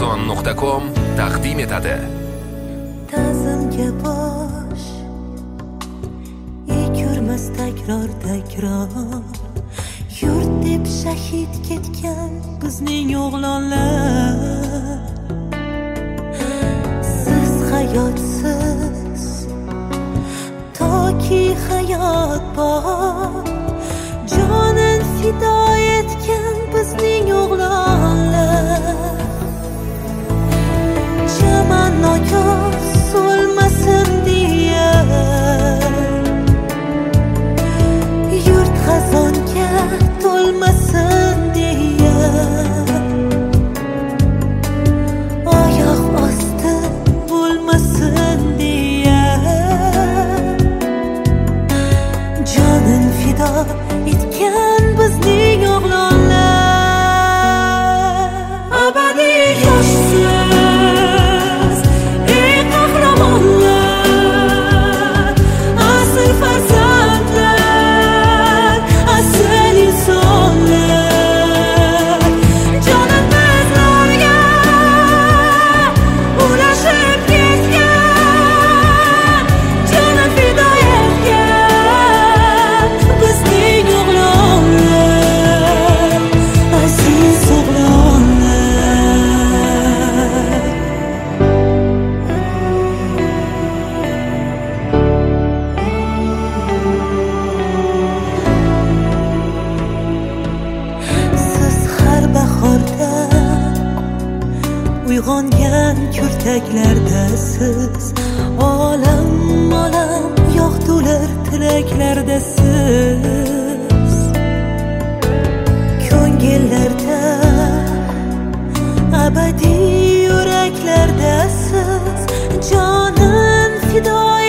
Amazon.com taqdim etadi. Ta'zimga bosh yurmas takror yurt deb shahid ketgan bizning o'g'lonlar. Siz hayotsiz toki hayot bor, jonin fido etgan bizning o'g'lonlar. Chaman noyoz so'lmasin deya, yurt xazonga to'lmasin deya, oyoq osti bo'lmasin deya, jonin fido etgan bizning o'g'lonlar. Abadiy yoshsiz ey qahramonlar, asl farzandlar, asl insonlar. Jonin bizlarga ulashib ketgan, jonin fido etgan bizning o'g'lonlar, aziz o'g'lonlar. Siz har bahorda uyg'ongan kurtaklardasiz, olam yog'dular tilaklardasiz. Ko'ngillarda abadiy yuraklardasiz, jonin fido